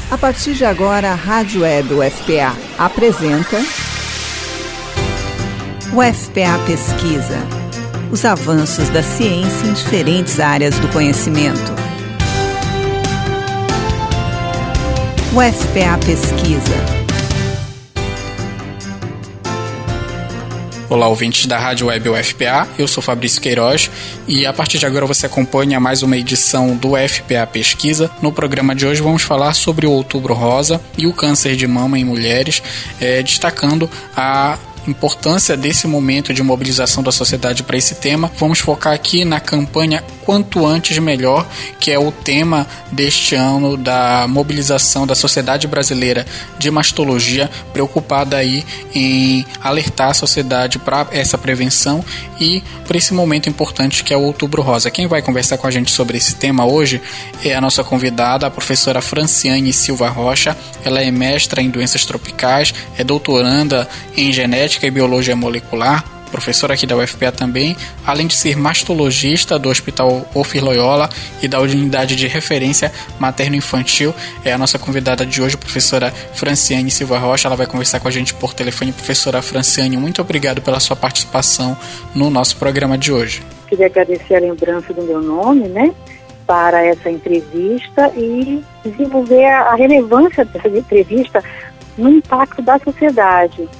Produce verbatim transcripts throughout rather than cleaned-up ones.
A partir de agora, a Rádio Web U F P A apresenta U F P A Pesquisa. Os avanços da ciência em diferentes áreas do conhecimento. U F P A Pesquisa. Olá, ouvintes da Rádio Web U F P A, eu sou Fabrício Queiroz e a partir de agora você acompanha mais uma edição do U F P A Pesquisa. No programa de hoje vamos falar sobre o Outubro Rosa e o câncer de mama em mulheres, é, destacando a importância desse momento de mobilização da sociedade para esse tema. Vamos focar aqui na campanha Quanto Antes Melhor, que é o tema deste ano da mobilização da Sociedade Brasileira de Mastologia, preocupada aí em alertar a sociedade para essa prevenção e para esse momento importante que é o Outubro Rosa. Quem vai conversar com a gente sobre esse tema hoje é a nossa convidada, a professora Franciane Silva Rocha. Ela é mestra em doenças tropicais, é doutoranda em genética e biologia molecular, professora aqui da U F P A também, além de ser mastologista do Hospital Ofir Loyola e da unidade de referência materno-infantil. É a nossa convidada de hoje, professora Franciane Silva Rocha. Ela vai conversar com a gente por telefone. Professora Franciane, muito obrigado pela sua participação no nosso programa de hoje. Queria agradecer a lembrança do meu nome, né, para essa entrevista e desenvolver a relevância dessa entrevista no impacto da sociedade,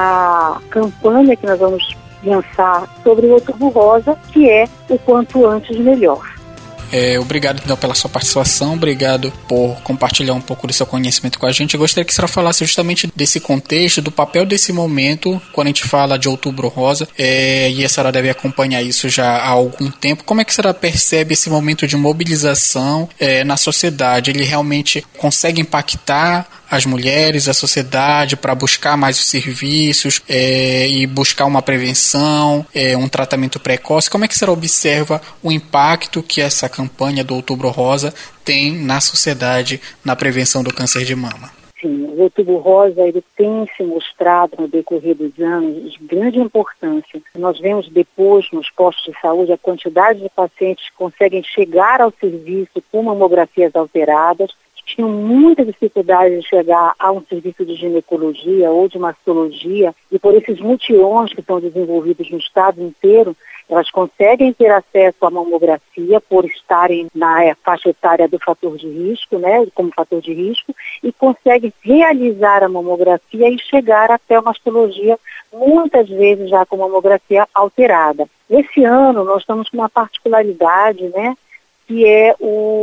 na campanha que nós vamos lançar sobre o Outubro Rosa, que é o quanto antes melhor. É, obrigado então pela sua participação, obrigado por compartilhar um pouco do seu conhecimento com a gente. Eu gostaria que a senhora falasse justamente desse contexto, do papel desse momento, quando a gente fala de Outubro Rosa, é, e a senhora deve acompanhar isso já há algum tempo. Como é que a senhora percebe esse momento de mobilização é, na sociedade? Ele realmente consegue impactar as mulheres, a sociedade, para buscar mais os serviços é, e buscar uma prevenção, é, um tratamento precoce? Como é que a senhora observa o impacto que essa campanha do Outubro Rosa tem na sociedade na prevenção do câncer de mama? Sim, o Outubro Rosa ele tem se mostrado no decorrer dos anos de grande importância. Nós vemos depois nos postos de saúde a quantidade de pacientes que conseguem chegar ao serviço com mamografias alteradas, tinham muita dificuldade de chegar a um serviço de ginecologia ou de mastologia, e por esses mutirões que são desenvolvidos no estado inteiro, elas conseguem ter acesso à mamografia por estarem na faixa etária do fator de risco, né, como fator de risco, e conseguem realizar a mamografia e chegar até a mastologia, muitas vezes já com mamografia alterada. Esse ano nós estamos com uma particularidade, né, que é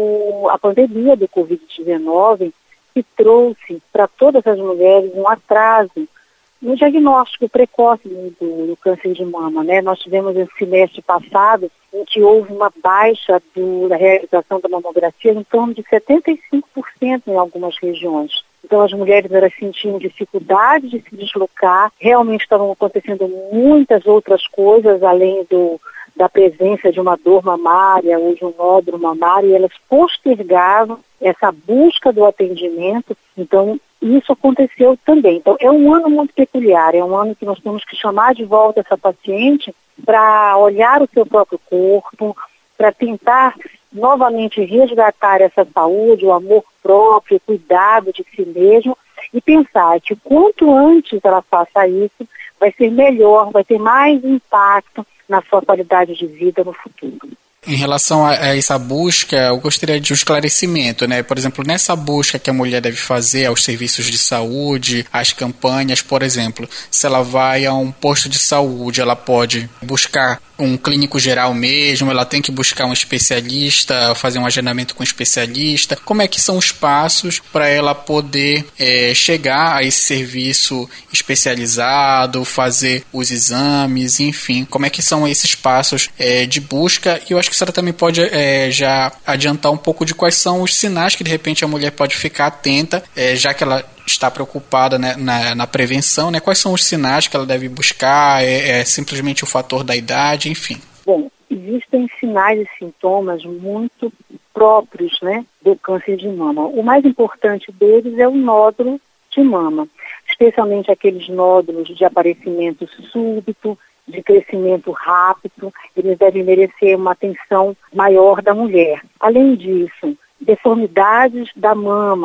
o, a pandemia do covid dezenove, que trouxe para todas as mulheres um atraso no diagnóstico precoce do, do câncer de mama, né? Nós tivemos esse semestre passado em que houve uma baixa do, da realização da mamografia em torno de setenta e cinco por cento em algumas regiões. Então as mulheres elas sentiam dificuldade de se deslocar, realmente estavam acontecendo muitas outras coisas além do da presença de uma dor mamária ou de um nódulo mamário, e elas postergavam essa busca do atendimento. Então, isso aconteceu também. Então, é um ano muito peculiar, é um ano que nós temos que chamar de volta essa paciente para olhar o seu próprio corpo, para tentar novamente resgatar essa saúde, o amor próprio, o cuidado de si mesmo, e pensar que quanto antes ela faça isso, vai ser melhor, vai ter mais impacto na sua qualidade de vida no futuro. Em relação a, a essa busca, eu gostaria de um esclarecimento, né? Por exemplo, nessa busca que a mulher deve fazer aos serviços de saúde, às campanhas, por exemplo, se ela vai a um posto de saúde, ela pode buscar um clínico geral mesmo, ela tem que buscar um especialista, fazer um agendamento com um especialista. Como é que são os passos para ela poder é, chegar a esse serviço especializado, fazer os exames, enfim, como é que são esses passos é, de busca? E eu acho que a senhora também pode é, já adiantar um pouco de quais são os sinais que de repente a mulher pode ficar atenta, é, já que ela está preocupada, né, na, na prevenção, né? Quais são os sinais que ela deve buscar? É, é simplesmente o fator da idade, enfim? Bom, existem sinais e sintomas muito próprios, né, do câncer de mama. O mais importante deles é o nódulo de mama, especialmente aqueles nódulos de aparecimento súbito, de crescimento rápido. Eles devem merecer uma atenção maior da mulher. Além disso, deformidades da mama,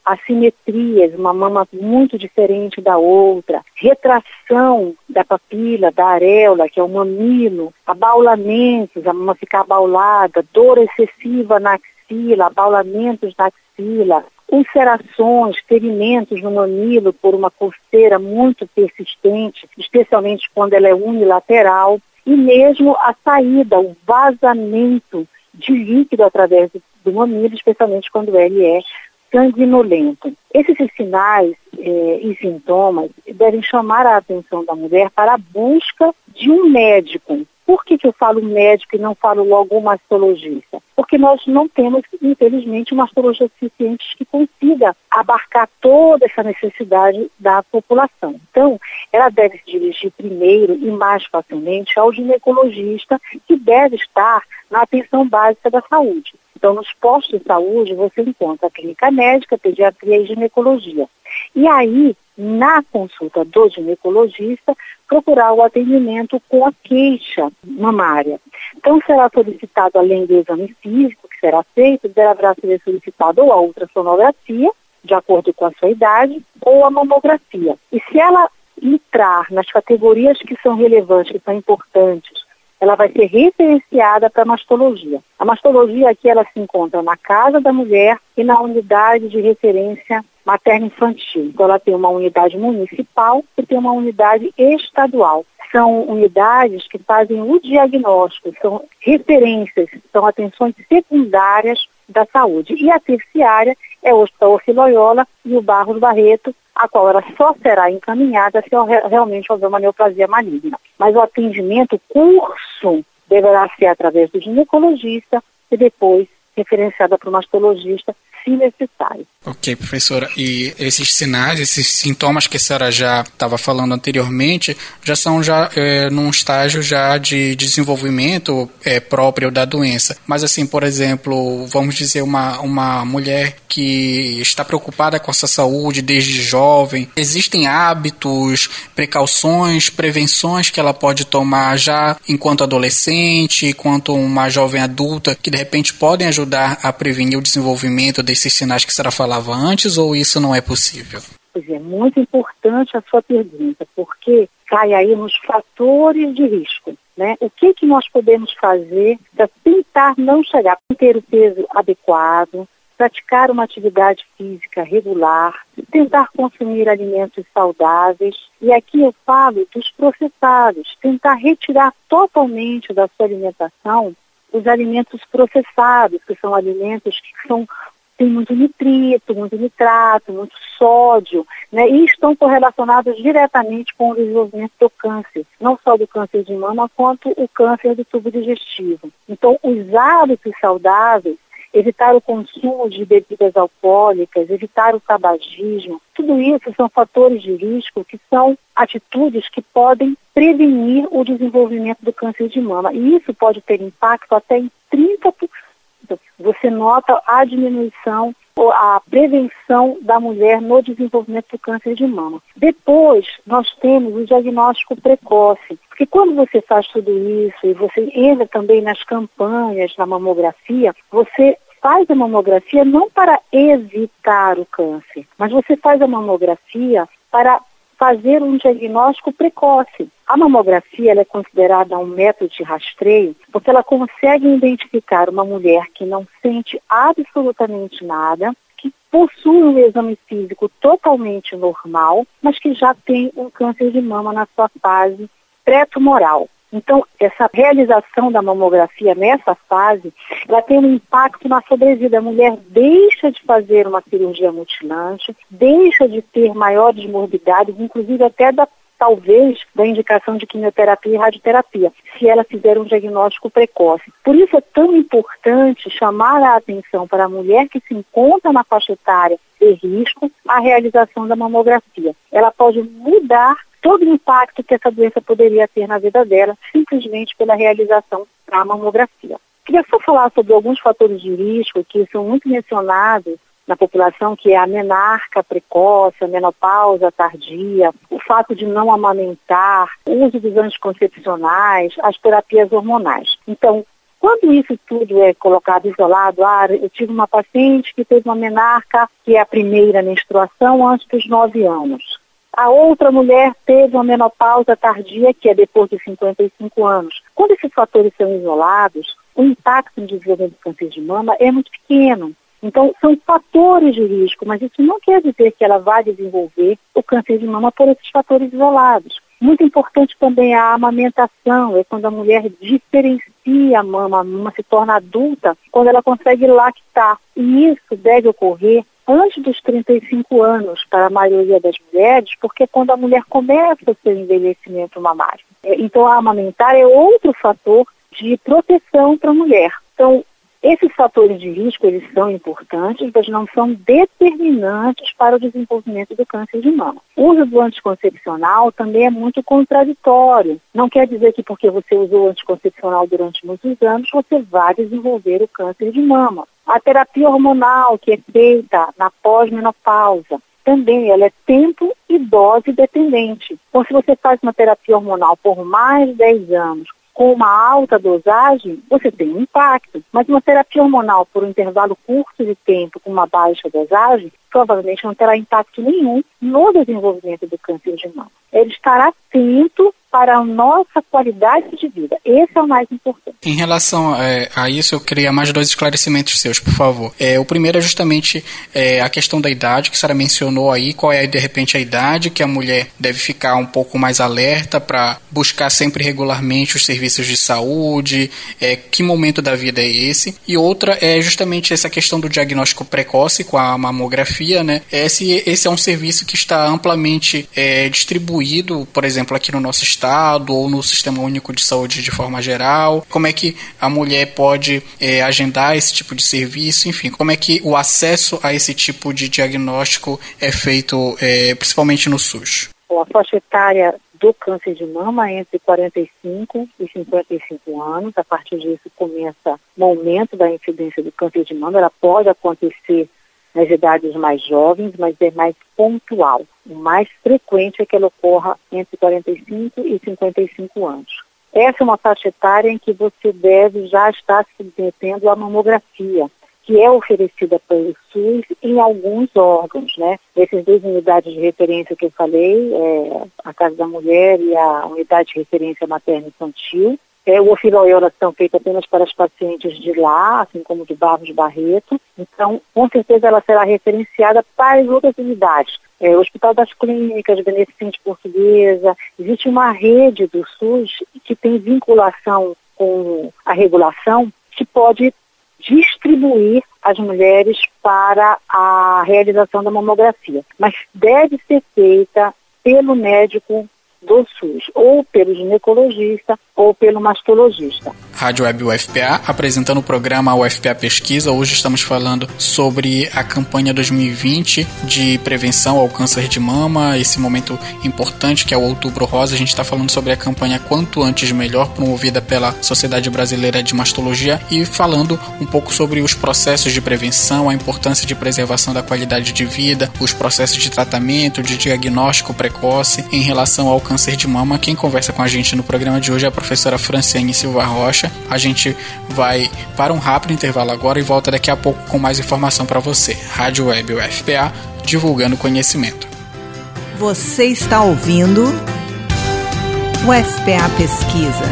assimetrias, uma mama muito diferente da outra, retração da papila, da areola, que é o mamilo, abaulamentos, a mama ficar abaulada, dor excessiva na axila, abaulamentos na axila, ulcerações, ferimentos no mamilo por uma coceira muito persistente, especialmente quando ela é unilateral, e mesmo a saída, o vazamento de líquido através do mamilo, especialmente quando ele é sanguinolento. Esses sinais eh, e sintomas devem chamar a atenção da mulher para a busca de um médico. Por que que eu falo médico e não falo logo um mastologista? Porque nós não temos, infelizmente, um mastologista suficiente que consiga abarcar toda essa necessidade da população. Então, ela deve se dirigir primeiro e mais facilmente ao ginecologista, que deve estar na atenção básica da saúde. Então, nos postos de saúde, você encontra a clínica médica, pediatria e ginecologia. E aí, na consulta do ginecologista, procurar o atendimento com a queixa mamária. Então, será solicitado, além do exame físico que será feito, deverá ser solicitado ou a ultrassonografia, de acordo com a sua idade, ou a mamografia. E se ela entrar nas categorias que são relevantes, que são importantes, ela vai ser referenciada para a mastologia. A mastologia aqui ela se encontra na casa da mulher e na unidade de referência materno-infantil. Então ela tem uma unidade municipal e tem uma unidade estadual. São unidades que fazem o diagnóstico, são referências, são atenções secundárias da saúde. E a terciária é o Hospital Orfeu Loyola e o Barros Barreto, a qual ela só será encaminhada se realmente houver uma neoplasia maligna. Mas o atendimento, o curso, deverá ser através do ginecologista e depois referenciada para o mastologista, se necessário. Ok, professora. E esses sinais, esses sintomas que a senhora já estava falando anteriormente, já são já é, num estágio já de desenvolvimento é, próprio da doença. Mas assim, por exemplo, vamos dizer uma, uma mulher que está preocupada com a sua saúde desde jovem, existem hábitos, precauções, prevenções que ela pode tomar já enquanto adolescente, enquanto uma jovem adulta, que de repente podem ajudar a prevenir o desenvolvimento desses sinais que a senhora falava antes, ou isso não é possível? Pois é, muito importante a sua pergunta, porque cai aí nos fatores de risco, né? O que que nós podemos fazer para tentar não chegar a ter o peso adequado, praticar uma atividade física regular, tentar consumir alimentos saudáveis, e aqui eu falo dos processados, tentar retirar totalmente da sua alimentação os alimentos processados, que são alimentos que são tem muito nitrito, muito nitrato, muito sódio, né, e estão correlacionados diretamente com o desenvolvimento do câncer, não só do câncer de mama, quanto o câncer do tubo digestivo. Então, os hábitos saudáveis, evitar o consumo de bebidas alcoólicas, evitar o tabagismo, tudo isso são fatores de risco que são atitudes que podem prevenir o desenvolvimento do câncer de mama, e isso pode ter impacto até em trinta por cento. Você nota a diminuição ou a prevenção da mulher no desenvolvimento do câncer de mama. Depois, nós temos o diagnóstico precoce, porque quando você faz tudo isso e você entra também nas campanhas da mamografia, você faz a mamografia não para evitar o câncer, mas você faz a mamografia para fazer um diagnóstico precoce. A mamografia ela é considerada um método de rastreio porque ela consegue identificar uma mulher que não sente absolutamente nada, que possui um exame físico totalmente normal, mas que já tem um câncer de mama na sua fase pré-tumoral. Então, essa realização da mamografia nessa fase, ela tem um impacto na sobrevida. A mulher deixa de fazer uma cirurgia mutilante, deixa de ter maiores morbidades, inclusive até da, talvez, da indicação de quimioterapia e radioterapia, se ela fizer um diagnóstico precoce. Por isso é tão importante chamar a atenção para a mulher que se encontra na faixa etária de risco a realização da mamografia. Ela pode mudar todo o impacto que essa doença poderia ter na vida dela, simplesmente pela realização da mamografia. Queria só falar sobre alguns fatores de risco que são muito mencionados na população, que é a menarca precoce, a menopausa tardia, o fato de não amamentar, o uso dos anticoncepcionais, as terapias hormonais. Então, Quando isso tudo é colocado isolado, ah, eu tive uma paciente que teve uma menarca, que é a primeira menstruação, antes dos nove anos. A outra mulher teve uma menopausa tardia, que é depois de cinquenta e cinco anos. Quando esses fatores são isolados, o impacto no desenvolvimento do câncer de mama é muito pequeno. Então, são fatores de risco, mas isso não quer dizer que ela vai desenvolver o câncer de mama por esses fatores isolados. Muito importante também a amamentação, é quando a mulher diferencia a mama, a mama se torna adulta, quando ela consegue lactar. E isso deve ocorrer antes dos trinta e cinco anos para a maioria das mulheres, porque é quando a mulher começa o seu envelhecimento mamário. Então, a amamentar é outro fator de proteção para a mulher. Então, esses fatores de risco, eles são importantes, mas não são determinantes para o desenvolvimento do câncer de mama. O uso do anticoncepcional também é muito contraditório. Não quer dizer que porque você usou o anticoncepcional durante muitos anos, você vai desenvolver o câncer de mama. A terapia hormonal que é feita na pós-menopausa, também ela é tempo e dose dependente. Então, se você faz uma terapia hormonal por mais de dez anos, com uma alta dosagem, você tem um impacto. Mas uma terapia hormonal por um intervalo curto de tempo com uma baixa dosagem, provavelmente não terá impacto nenhum no desenvolvimento do câncer de mama. Ele estará atento para a nossa qualidade de vida. Esse é o mais importante. Em relação é, a isso, eu queria mais dois esclarecimentos seus, por favor. É, o primeiro é justamente é, a questão da idade, que a senhora mencionou aí, qual é, de repente, a idade que a mulher deve ficar um pouco mais alerta para buscar sempre regularmente os serviços de saúde, é, que momento da vida é esse. E outra é justamente essa questão do diagnóstico precoce com a mamografia, né? Esse, esse é um serviço que está amplamente é, distribuído, por exemplo, aqui no nosso estado, ou no Sistema Único de Saúde de forma geral? Como é que a mulher pode é, agendar esse tipo de serviço? Enfim, como é que o acesso a esse tipo de diagnóstico é feito, é, principalmente no SUS? A faixa etária do câncer de mama é entre quarenta e cinco e cinquenta e cinco anos. A partir disso começa o aumento da incidência do câncer de mama. Ela pode acontecer nas idades mais jovens, mas é mais pontual. O mais frequente é que ela ocorra entre quarenta e cinco e cinquenta e cinco anos. Essa é uma faixa etária em que você deve já estar se submetendo à mamografia, que é oferecida pelo SUS em alguns órgãos, né? Essas duas unidades de referência que eu falei, é, a Casa da Mulher e a Unidade de Referência Materno-Infantil. É, o ofiló e oração feita apenas para as pacientes de lá, assim como de Barros Barreto. Então, com certeza ela será referenciada para as outras unidades. É, o Hospital das Clínicas, Beneficente Portuguesa. Existe uma rede do SUS que tem vinculação com a regulação que pode distribuir as mulheres para a realização da mamografia. Mas deve ser feita pelo médico do SUS, ou pelo ginecologista, ou pelo mastologista. Rádio Web U F P A, apresentando o programa U F P A Pesquisa. Hoje estamos falando sobre a campanha dois mil e vinte de prevenção ao câncer de mama, esse momento importante que é o Outubro Rosa. A gente está falando sobre a campanha Quanto Antes Melhor, promovida pela Sociedade Brasileira de Mastologia, e falando um pouco sobre os processos de prevenção, a importância de preservação da qualidade de vida, os processos de tratamento, de diagnóstico precoce em relação ao câncer de mama. Quem conversa com a gente no programa de hoje é a professora Franciane Silva Rocha. A gente vai para um rápido intervalo agora e volta daqui a pouco com mais informação para você. Rádio Web U F P A, divulgando conhecimento. Você está ouvindo U F P A Pesquisa.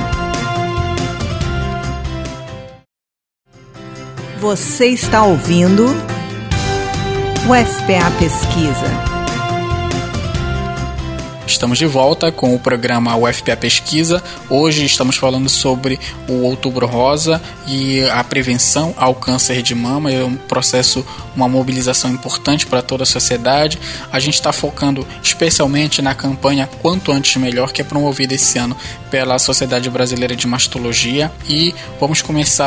Você está ouvindo U F P A Pesquisa. Estamos de volta com o programa U F P A Pesquisa. Hoje estamos falando sobre o Outubro Rosa e a prevenção ao câncer de mama. É um processo, uma mobilização importante para toda a sociedade. A gente está focando especialmente na campanha Quanto Antes Melhor, que é promovida esse ano pela Sociedade Brasileira de Mastologia. E vamos começar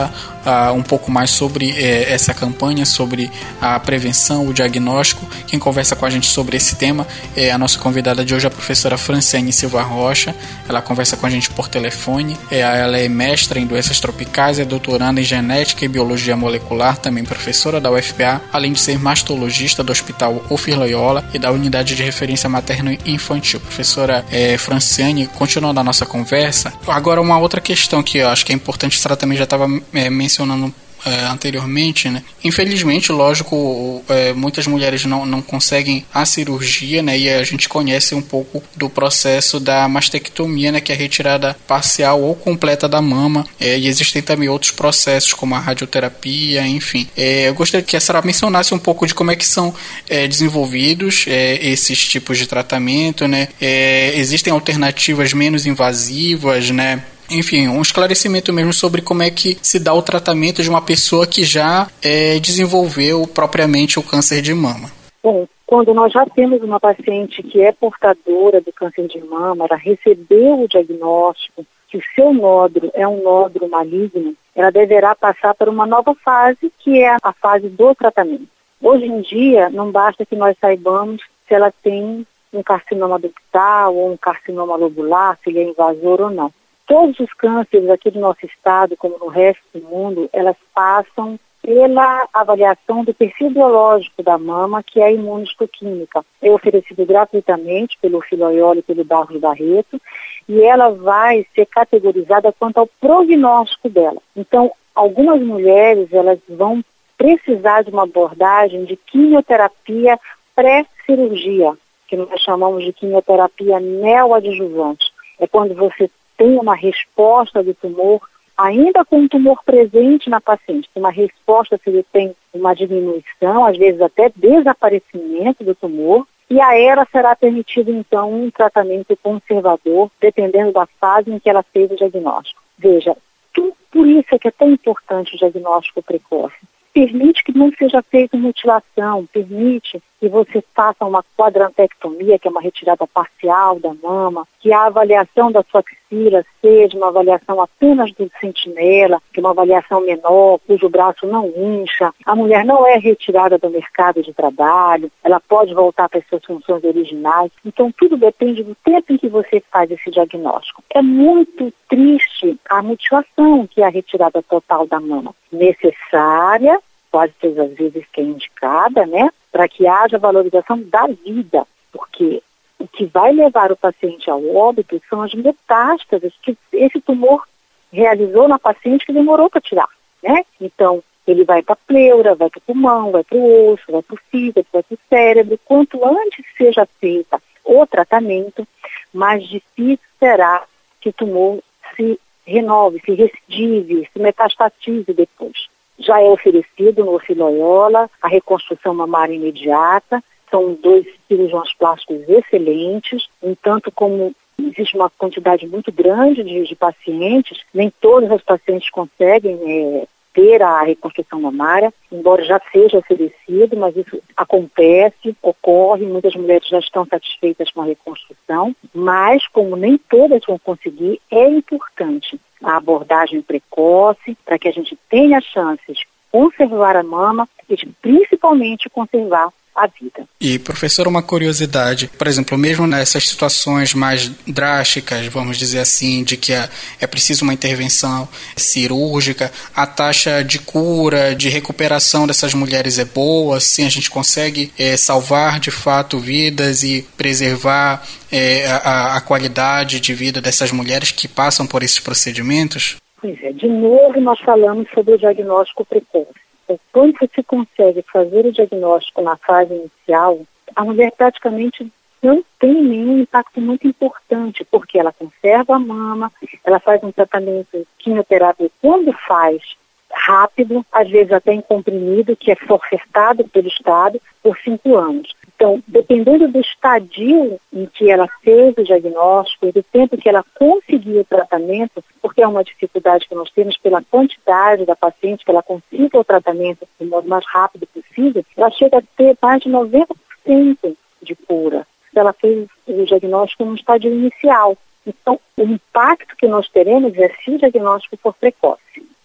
uh, um pouco mais sobre eh, essa campanha, sobre a prevenção, o diagnóstico. Quem conversa com a gente sobre esse tema é a nossa convidada de hoje, a professora Franciane Silva Rocha. Ela conversa com a gente por telefone. É, ela é mestra em doenças tropicais, é doutoranda em genética e biologia molecular, também professora da U F P A, além de ser mastologista do Hospital Ofir Loyola e da Unidade de Referência Materno-Infantil. Professora é, Franciane, continuando a nossa conversa, agora uma outra questão que eu acho que é importante, a senhora também já estava é, mencionando É, anteriormente, né? Infelizmente, lógico, é, muitas mulheres não, não conseguem a cirurgia, né? E a gente conhece um pouco do processo da mastectomia, né? Que é a retirada parcial ou completa da mama, é, e existem também outros processos como a radioterapia, enfim. É, eu gostaria que a senhora mencionasse um pouco de como é que são é, desenvolvidos é, esses tipos de tratamento, né? É, existem alternativas menos invasivas, né? Enfim, um esclarecimento mesmo sobre como é que se dá o tratamento de uma pessoa que já é, desenvolveu propriamente o câncer de mama. Bom, quando nós já temos uma paciente que é portadora do câncer de mama, ela recebeu o diagnóstico que o seu nódulo é um nódulo maligno, ela deverá passar por uma nova fase, que é a fase do tratamento. Hoje em dia, não basta que nós saibamos se ela tem um carcinoma ductal ou um carcinoma lobular, se ele é invasor ou não. Todos os cânceres aqui do nosso estado, como no resto do mundo, elas passam pela avaliação do perfil biológico da mama, que é a imunistoquímica. É oferecido gratuitamente pelo Ofir Loyola e pelo Barros Barreto, e ela vai ser categorizada quanto ao prognóstico dela. Então, algumas mulheres, elas vão precisar de uma abordagem de quimioterapia pré-cirurgia, que nós chamamos de quimioterapia neoadjuvante. É quando você tem uma resposta do tumor, ainda com o tumor presente na paciente, uma resposta se ele tem uma diminuição, às vezes até desaparecimento do tumor, e a ela será permitido então um tratamento conservador, dependendo da fase em que ela fez o diagnóstico. Veja, tudo por isso é que é tão importante o diagnóstico precoce. Permite que não seja feita mutilação, permite que você faça uma quadrantectomia, que é uma retirada parcial da mama, que a avaliação da sua axila seja uma avaliação apenas do sentinela, que é uma avaliação menor, cujo braço não incha. A mulher não é retirada do mercado de trabalho, ela pode voltar para as suas funções originais. Então, tudo depende do tempo em que você faz esse diagnóstico. É muito triste a mutilação, que é a retirada total da mama. Necessária, quase todas as vezes que é indicada, né? Para que haja valorização da vida, porque o que vai levar o paciente ao óbito são as metástases que esse tumor realizou na paciente que demorou para tirar, né? Então, ele vai para a pleura, vai para o pulmão, vai para o osso, vai para o fígado, vai para o cérebro. Quanto antes seja feita o tratamento, mais difícil será que o tumor se renove, se recidive, se metastatize depois. Já é oferecido no Ofir Loyola a reconstrução mamária imediata. São dois cirurgiões plásticos excelentes, no tanto como existe uma quantidade muito grande de, de pacientes, nem todos os pacientes conseguem é, ter a reconstrução mamária, embora já seja oferecido, mas isso acontece, ocorre, muitas mulheres já estão satisfeitas com a reconstrução, mas como nem todas vão conseguir, é importante a abordagem precoce para que a gente tenha chances de conservar a mama e de principalmente conservar a vida. E, professor, uma curiosidade, por exemplo, mesmo nessas situações mais drásticas, vamos dizer assim, de que é, é preciso uma intervenção cirúrgica, a taxa de cura, de recuperação dessas mulheres é boa, sim, a gente consegue é, salvar de fato vidas e preservar é, a, a qualidade de vida dessas mulheres que passam por esses procedimentos? Pois é, de novo nós falamos sobre o diagnóstico precoce. Quando você consegue fazer o diagnóstico na fase inicial, a mulher praticamente não tem nenhum impacto muito importante, porque ela conserva a mama, ela faz um tratamento quimioterápico quando faz rápido, às vezes até em comprimido, que é ofertado pelo Estado por cinco anos. Então, dependendo do estadio em que ela fez o diagnóstico e do tempo que ela conseguiu o tratamento, porque é uma dificuldade que nós temos pela quantidade da paciente, que ela consiga o tratamento do modo mais rápido possível, ela chega a ter mais de noventa por cento de cura. Ela fez o diagnóstico no estádio inicial. Então, o impacto que nós teremos é se o diagnóstico for precoce.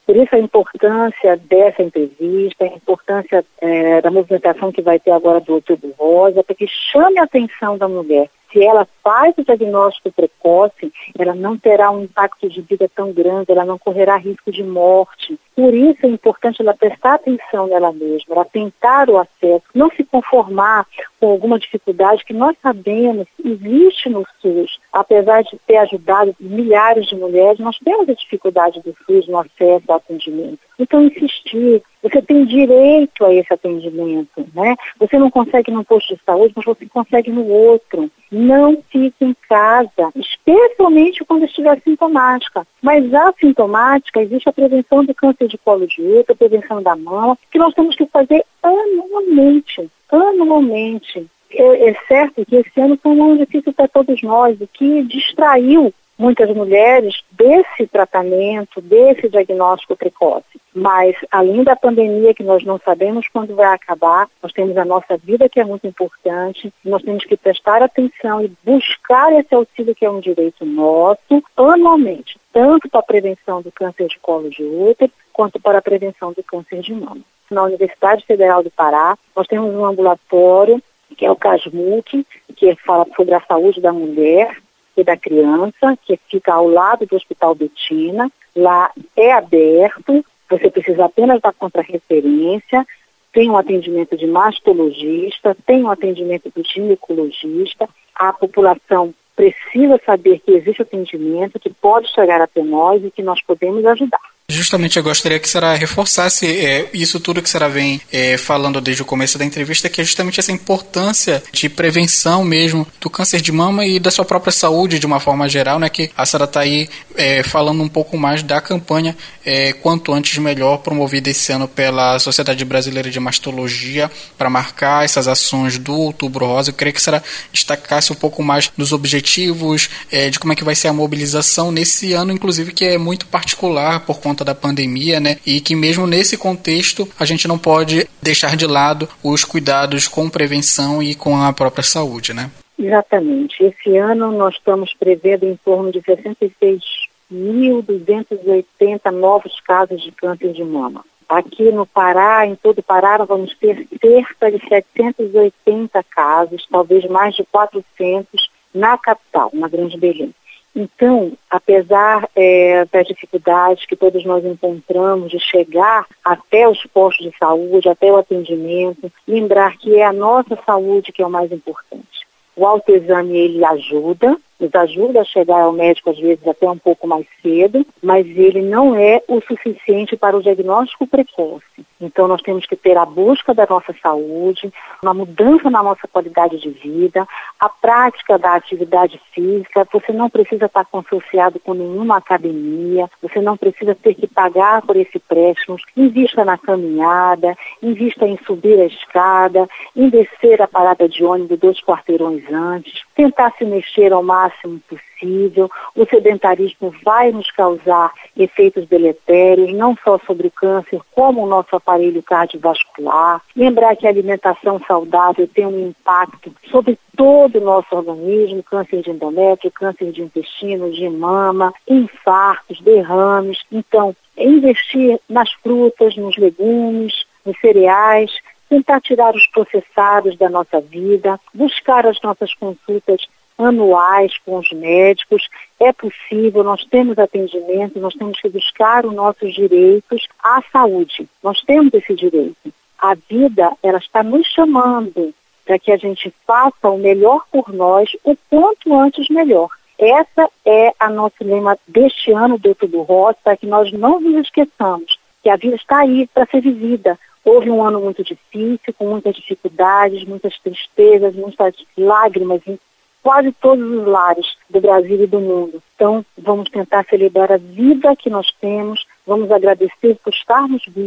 Por isso a importância dessa entrevista, a importância é, da movimentação que vai ter agora do Outubro Rosa, para que chame a atenção da mulher. Se ela faz o diagnóstico precoce, ela não terá um impacto de vida tão grande, ela não correrá risco de morte. Por isso é importante ela prestar atenção nela mesma, ela tentar o acesso, não se conformar com alguma dificuldade que nós sabemos existe no SUS. Apesar de ter ajudado milhares de mulheres, nós temos a dificuldade do SUS no acesso ao atendimento. Então, insistir, você tem direito a esse atendimento, né? Você não consegue num posto de saúde, mas você consegue no outro. Não fique em casa, especialmente quando estiver sintomática. Mas assintomática, existe a prevenção do câncer de colo de útero, a prevenção da mama, que nós temos que fazer anualmente, anualmente. É, é certo que esse ano foi um ano difícil para todos nós, o que distraiu muitas mulheres desse tratamento, desse diagnóstico precoce. Mas, além da pandemia, que nós não sabemos quando vai acabar, nós temos a nossa vida, que é muito importante, nós temos que prestar atenção e buscar esse auxílio, que é um direito nosso, anualmente, tanto para a prevenção do câncer de colo de útero, quanto para a prevenção do câncer de mama. Na Universidade Federal do Pará, nós temos um ambulatório, que é o CASMUC, que fala sobre a saúde da mulher e da criança, que fica ao lado do Hospital Betina. Lá é aberto, você precisa apenas da contrarreferência, tem um atendimento de mastologista, tem um atendimento de ginecologista. A população precisa saber que existe atendimento, que pode chegar até nós e que nós podemos ajudar. Justamente eu gostaria que a senhora reforçasse é, isso tudo que a senhora vem é, falando desde o começo da entrevista, que é justamente essa importância de prevenção mesmo do câncer de mama e da sua própria saúde de uma forma geral, né? Que a senhora está aí é, falando um pouco mais da campanha é, Quanto Antes Melhor, promovida esse ano pela Sociedade Brasileira de Mastologia, para marcar essas ações do Outubro Rosa. Eu queria que a senhora destacasse um pouco mais dos objetivos, é, de como é que vai ser a mobilização nesse ano, inclusive, que é muito particular por conta da pandemia, né? E que mesmo nesse contexto a gente não pode deixar de lado os cuidados com prevenção e com a própria saúde, né? Exatamente. Esse ano nós estamos prevendo em torno de sessenta e seis mil duzentos e oitenta novos casos de câncer de mama. Aqui no Pará, em todo o Pará, nós vamos ter cerca de setecentos e oitenta casos, talvez mais de quatrocentos na capital, na Grande Belém. Então, apesar é, das dificuldades que todos nós encontramos de chegar até os postos de saúde, até o atendimento, lembrar que é a nossa saúde que é o mais importante. O autoexame, ele ajuda, nos ajuda a chegar ao médico, às vezes, até um pouco mais cedo, mas ele não é o suficiente para o diagnóstico precoce. Então, nós temos que ter a busca da nossa saúde, uma mudança na nossa qualidade de vida, a prática da atividade física. Você não precisa estar consociado com nenhuma academia, você não precisa ter que pagar por esse empréstimo. Invista na caminhada, invista em subir a escada, em descer a parada de ônibus dois quarteirões antes, tentar se mexer ao máximo possível. O sedentarismo vai nos causar efeitos deletérios, não só sobre o câncer, como o nosso aparelho cardiovascular. Lembrar que a alimentação saudável tem um impacto sobre todo o nosso organismo, câncer de endométrio, câncer de intestino, de mama, infartos, derrames. Então, investir nas frutas, nos legumes, nos cereais, tentar tirar os processados da nossa vida, buscar as nossas consultas anuais com os médicos. É possível, nós temos atendimento, nós temos que buscar os nossos direitos à saúde. Nós temos esse direito. A vida, ela está nos chamando para que a gente faça o melhor por nós, o quanto antes melhor. Essa é a nosso lema deste ano do Outubro Rosa, para que nós não nos esqueçamos que a vida está aí para ser vivida. Houve um ano muito difícil, com muitas dificuldades, muitas tristezas, muitas lágrimas em quase todos os lares do Brasil e do mundo. Então, vamos tentar celebrar a vida que nós temos, vamos agradecer por estarmos vivos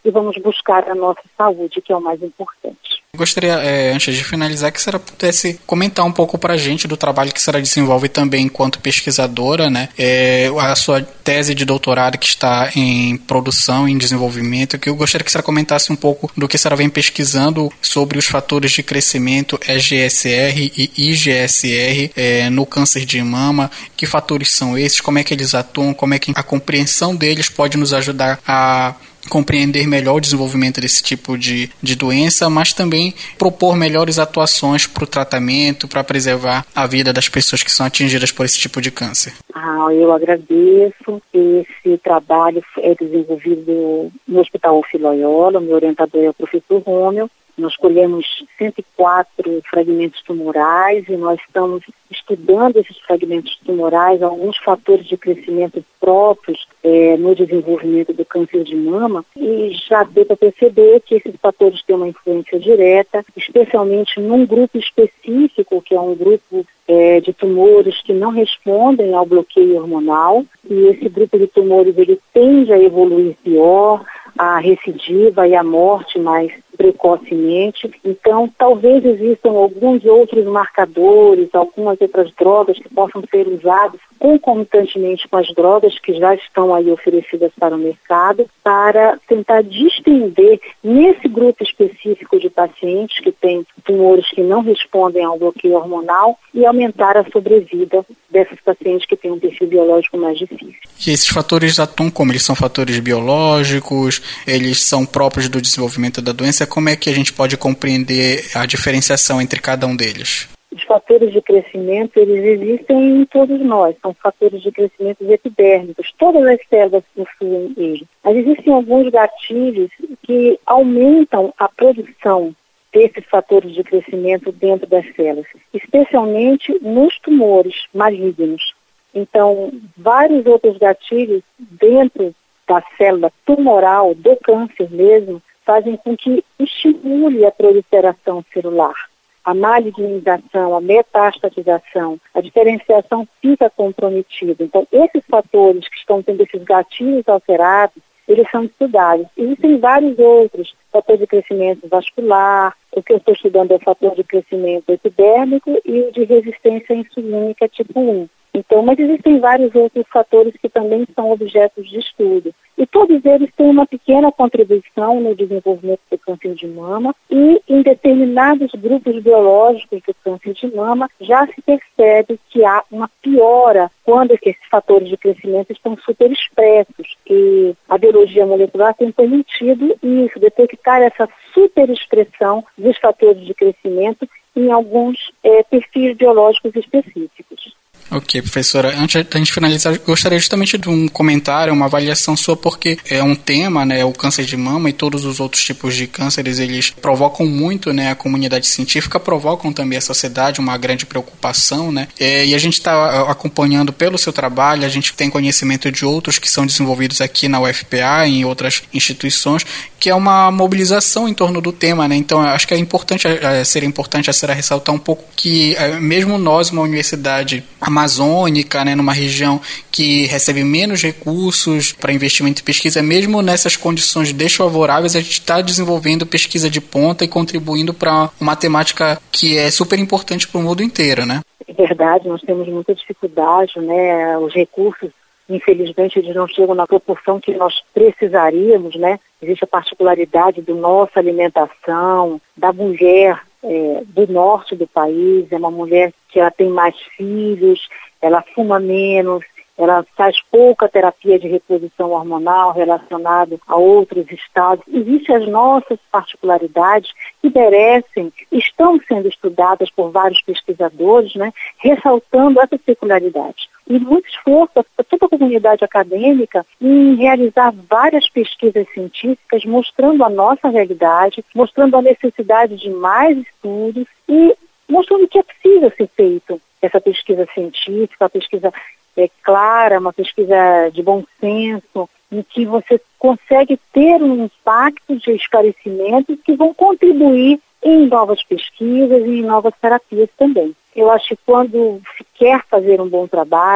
e vamos buscar a nossa saúde, que é o mais importante. Gostaria, é, antes de finalizar, que a senhora pudesse comentar um pouco para a gente do trabalho que a senhora desenvolve também enquanto pesquisadora, né? É, a sua tese de doutorado que está em produção, em desenvolvimento, que eu gostaria que a senhora comentasse um pouco do que a senhora vem pesquisando sobre os fatores de crescimento E G S R e I G S R é, no câncer de mama. Que fatores são esses? Como é que eles atuam? Como é que a compreensão deles pode nos ajudar a compreender melhor o desenvolvimento desse tipo de, de doença, mas também propor melhores atuações para o tratamento, para preservar a vida das pessoas que são atingidas por esse tipo de câncer. Ah, eu agradeço. Esse trabalho é desenvolvido no Hospital Office-Loyola. O meu orientador é o professor Rômio. Nós colhemos cento e quatro fragmentos tumorais e nós estamos estudando esses fragmentos tumorais, alguns fatores de crescimento próprios é, no desenvolvimento do câncer de mama, e já deu para perceber que esses fatores têm uma influência direta, especialmente num grupo específico, que é um grupo é, de tumores que não respondem ao bloqueio hormonal, e esse grupo de tumores ele tende a evoluir pior, a recidiva e a morte mais precocemente. Então, talvez existam alguns outros marcadores, algumas outras drogas que possam ser usadas concomitantemente com as drogas que já estão aí oferecidas para o mercado, para tentar distender nesse grupo específico de pacientes que têm tumores que não respondem ao bloqueio hormonal e aumentar a sobrevida dessas pacientes que têm um perfil biológico mais difícil. E esses fatores atuam como? Eles são fatores biológicos? Eles são próprios do desenvolvimento da doença? Como é que a gente pode compreender a diferenciação entre cada um deles? Os fatores de crescimento, eles existem em todos nós, são fatores de crescimento epidérmicos, todas as células possuem eles. Mas existem alguns gatilhos que aumentam a produção desses fatores de crescimento dentro das células, especialmente nos tumores malignos. Então, vários outros gatilhos dentro da célula tumoral, do câncer mesmo, fazem com que estimule a proliferação celular. A malignização, a metastatização, a diferenciação fica comprometida. Então, esses fatores que estão tendo esses gatilhos alterados, eles são estudados. Existem vários outros, fator de crescimento vascular, o que eu estou estudando é o fator de crescimento epidérmico e o de resistência insulínica tipo um. Então, mas existem vários outros fatores que também são objetos de estudo. E todos eles têm uma pequena contribuição no desenvolvimento do câncer de mama e em determinados grupos biológicos do câncer de mama já se percebe que há uma piora quando esses fatores de crescimento estão superexpressos. E a biologia molecular tem permitido isso, detectar essa superexpressão dos fatores de crescimento em alguns é, perfis biológicos específicos. Ok, professora. Antes da gente finalizar, eu gostaria justamente de um comentário, uma avaliação sua, porque é um tema, né, o câncer de mama e todos os outros tipos de cânceres, eles provocam muito, né, a comunidade científica, provocam também a sociedade, uma grande preocupação, né, é, e a gente está acompanhando pelo seu trabalho, a gente tem conhecimento de outros que são desenvolvidos aqui na U F P A e em outras instituições, que é uma mobilização em torno do tema, né, então acho que é importante, é, seria importante a senhora ressaltar um pouco que, é, mesmo nós, uma universidade amazônica, né, numa região que recebe menos recursos para investimento em pesquisa, mesmo nessas condições desfavoráveis, a gente está desenvolvendo pesquisa de ponta e contribuindo para uma temática que é super importante para o mundo inteiro, né? É verdade, nós temos muita dificuldade, né? Os recursos, infelizmente, eles não chegam na proporção que nós precisaríamos, né? Existe a particularidade da nossa alimentação, da mulher É, do norte do país, é uma mulher que ela tem mais filhos, ela fuma menos, ela faz pouca terapia de reposição hormonal relacionada a outros estados. Existem as nossas particularidades que merecem, estão sendo estudadas por vários pesquisadores, né, ressaltando essas peculiaridades. E muito esforço para toda a comunidade acadêmica em realizar várias pesquisas científicas mostrando a nossa realidade, mostrando a necessidade de mais estudos e mostrando que é possível ser feito essa pesquisa científica, a pesquisa é, clara, uma pesquisa de bom senso, em que você consegue ter um impacto de esclarecimentos que vão contribuir em novas pesquisas e em novas terapias também. Eu acho que quando se quer fazer um bom trabalho,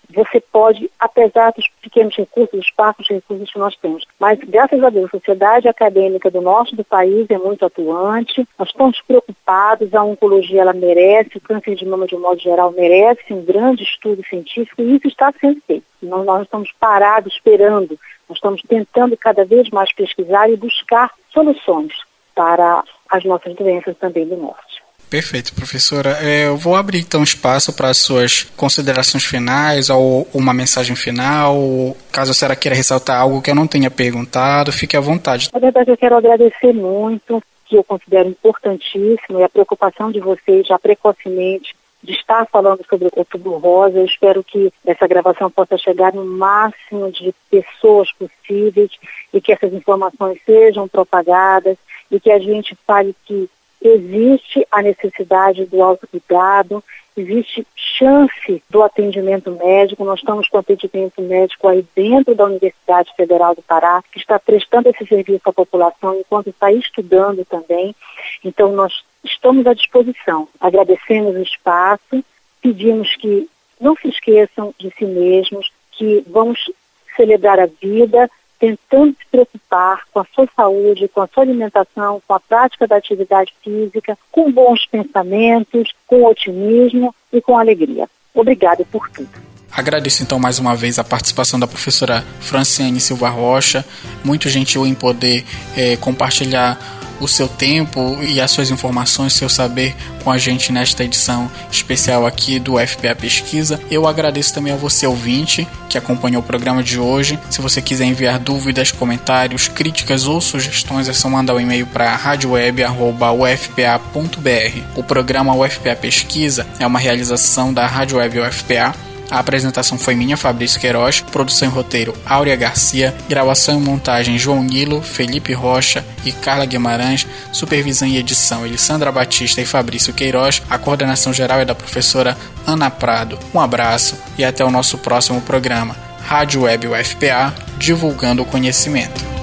você pode, apesar dos pequenos recursos, dos parcos recursos que nós temos, mas graças a Deus, a sociedade acadêmica do norte do país é muito atuante, nós estamos preocupados, a oncologia ela merece, o câncer de mama de um modo geral merece um grande estudo científico e isso está sendo feito. Nós, nós estamos parados esperando, nós estamos tentando cada vez mais pesquisar e buscar soluções para as nossas doenças também do norte. Perfeito, professora. Eu vou abrir então espaço para as suas considerações finais ou uma mensagem final, ou, caso a senhora queira ressaltar algo que eu não tenha perguntado, fique à vontade. Na verdade, eu quero agradecer muito, que eu considero importantíssimo, e a preocupação de vocês já precocemente de estar falando sobre o Outubro Rosa. Eu espero que essa gravação possa chegar no máximo de pessoas possíveis e que essas informações sejam propagadas e que a gente fale que existe a necessidade do autocuidado, existe chance do atendimento médico. Nós estamos com atendimento médico aí dentro da Universidade Federal do Pará, que está prestando esse serviço à população enquanto está estudando também. Então, nós estamos à disposição. Agradecemos o espaço, pedimos que não se esqueçam de si mesmos, que vamos celebrar a vida, tentando se preocupar com a sua saúde, com a sua alimentação, com a prática da atividade física, com bons pensamentos, com otimismo e com alegria. Obrigada por tudo. Agradeço então mais uma vez a participação da professora Franciane Silva Rocha, muito gentil em poder eh, compartilhar o seu tempo e as suas informações, seu saber com a gente nesta edição especial aqui do F P A Pesquisa. Eu agradeço também a você, ouvinte, que acompanhou o programa de hoje. Se você quiser enviar dúvidas, comentários, críticas ou sugestões, é só mandar um e-mail para radioweb arroba u f p a ponto b r. O programa U F P A Pesquisa é uma realização da Rádio Web U F P A. A apresentação foi minha, Fabrício Queiroz, produção e roteiro Áurea Garcia, gravação e montagem João Nilo, Felipe Rocha e Carla Guimarães, supervisão e edição Elisandra Batista e Fabrício Queiroz, a coordenação geral é da professora Ana Prado. Um abraço e até o nosso próximo programa. Rádio Web U F P A, divulgando o conhecimento.